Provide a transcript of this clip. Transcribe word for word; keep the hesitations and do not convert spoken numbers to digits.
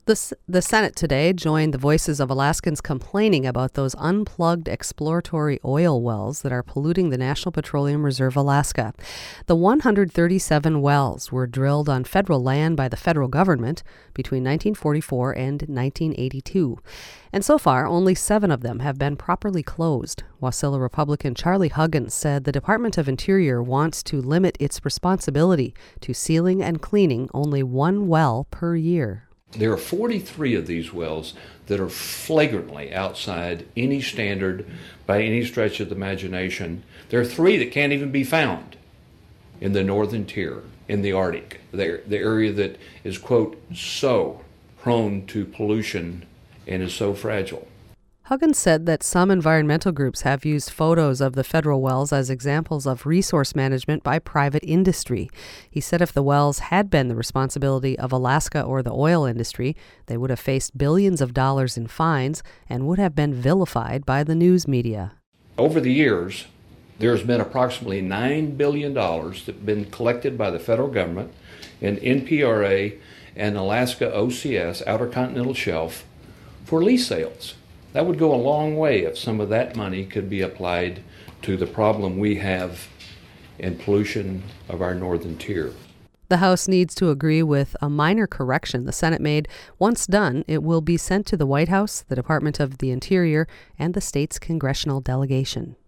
The, S- the Senate today joined the voices of Alaskans complaining about those unplugged exploratory oil wells that are polluting the National Petroleum Reserve Alaska. The one hundred thirty-seven wells were drilled on federal land by the federal government between nineteen forty-four and nineteen eighty-two. And so far, only seven of them have been properly closed. Wasilla Republican Charlie Huggins said the Department of Interior wants to limit its responsibility to sealing and cleaning only one well per year. There are forty-three of these wells that are flagrantly outside any standard by any stretch of the imagination. There are three that can't even be found in the northern tier, in the Arctic, the, the area that is, quote, so prone to pollution and is so fragile. Huggins said that some environmental groups have used photos of the federal wells as examples of resource management by private industry. He said if the wells had been the responsibility of Alaska or the oil industry, they would have faced billions of dollars in fines and would have been vilified by the news media. Over the years, there's been approximately nine billion dollars that have been collected by the federal government and N P R A and Alaska O C S, Outer Continental Shelf, for lease sales. That would go a long way if some of that money could be applied to the problem we have in pollution of our northern tier. The House needs to agree with a minor correction the Senate made. Once done, it will be sent to the White House, the Department of the Interior, and the state's congressional delegation.